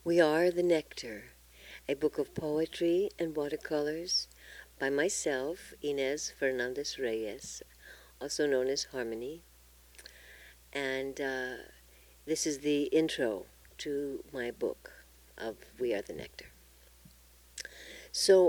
We Are the Nectar, a book of poetry and watercolors by myself, Inez Fernandez Reyes, also known as Harmony. And this is the intro to my book of We Are the Nectar. So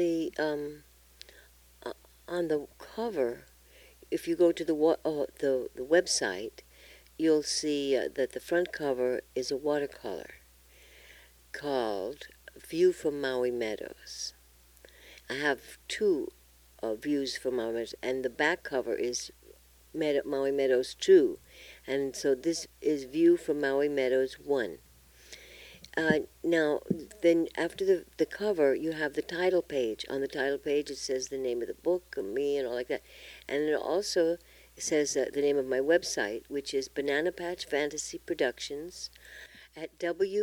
on the cover, if you go to the website, you'll see that the front cover is a watercolor called View from Maui Meadows. I have two views from Maui Meadows, and the back cover is Maui Meadows 2. And so this is View from Maui Meadows 1. Now, then after the cover, you have the title page. On the title page, it says the name of the book, and me, and all like that. And it also says the name of my website, which is Banana Patch Fantasy Productions at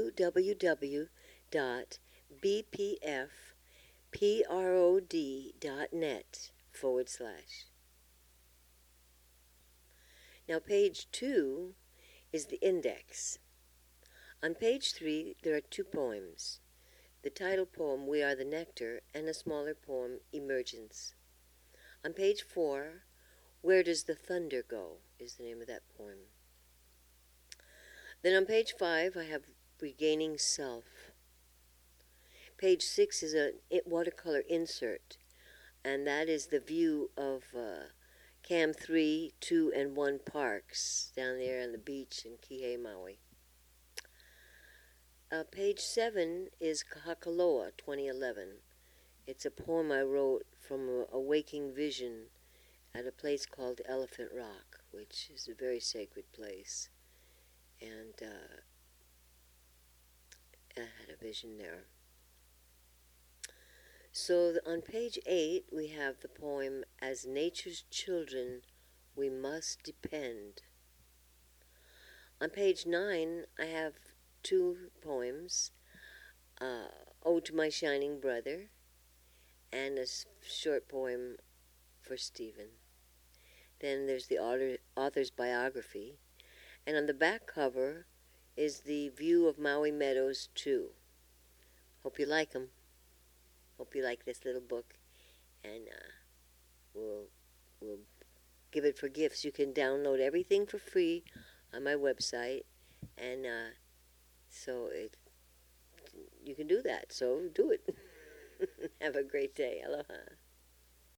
www.bpfprod.net/. Now, page 2 is the index. On page 3, there are two poems. The title poem, We Are the Nectar, and a smaller poem, Emergence. On page 4, Where Does the Thunder Go, is the name of that poem. Then on page 5, I have Regaining Self. Page 6 is a watercolor insert, and that is the view of Cam 3, 2, and 1 parks down there on the beach in Kihei, Maui. Page 7 is Kahakaloa 2011. It's a poem I wrote from a waking vision at a place called Elephant Rock, which is a very sacred place. And I had a vision there. So on page 8, we have the poem, As Nature's Children, We Must Depend. On page 9, I have two poems, Ode to My Shining Brother, and a short poem for Stephen. Then there's the author's biography, and on the back cover is the view of Maui Meadows 2. Hope you like them. Hope you like this little book, and we'll give it for gifts. You can download everything for free on my website, and so you can do that. So do it. Have a great day. Aloha.